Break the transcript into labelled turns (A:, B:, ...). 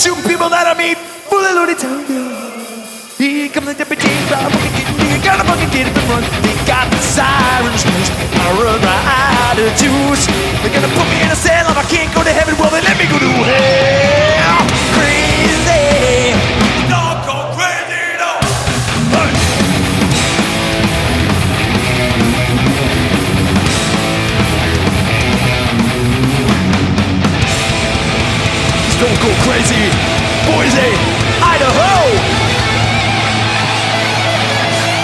A: shooting people that I meet. Fully loaded town girl. Here comes the deputy, I'm gonna fucking get it and run. They got the sirens loose, I run right out of juice. They're gonna put me in a cell if I can't go to heaven. Well, they let me go to hell. Crazy, dog go crazy, dog. Don't go crazy, Boise, Idaho.